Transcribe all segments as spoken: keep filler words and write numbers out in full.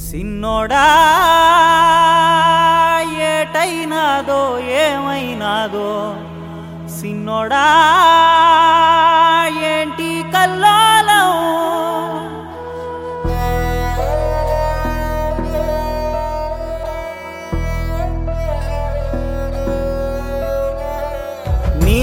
సిన్నోడా ఏటైనాదో ఏమైనాదో సిన్నోడా ఏంటి కల్లోలం నీ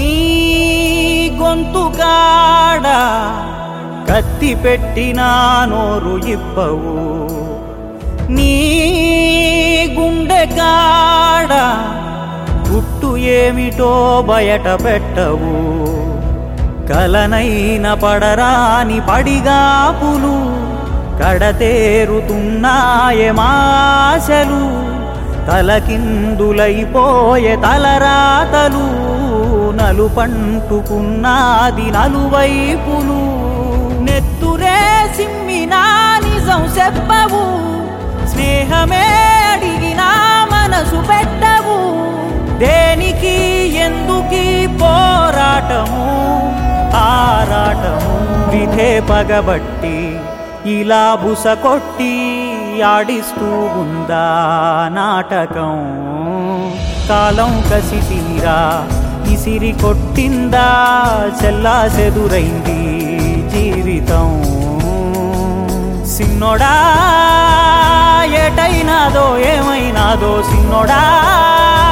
గొంతుకాడ కత్తి పెట్టినా నోరు ఇప్పవు నీ గుండె కాడ గుట్టు ఏమిటో బయట పెట్టవు కలనైన పడరాని పడిగాపులు కడతేరుతున్నాయే మాశలు తలకిందులైపోయే తలరాతలు నలుపంటుకున్నాది నలువైపులు నెత్తురే సిమ్మినా నిజం చెప్పవు స్నేహమే అడిగినా మనసు పెట్టవు దేనికి ఎందుకీ పోరాటము ఆరాటము విధే పగబట్టి ఇలా బుస కొట్టి ఆడిస్తూ ఉందా నాటకం కాలం కసి తీరా ఇసిరి కొట్టిందా చెల్లా చెదురైంది జీవితం సిన్నోడా ఏటైనాదో ఏమైనాదో సిన్నోడా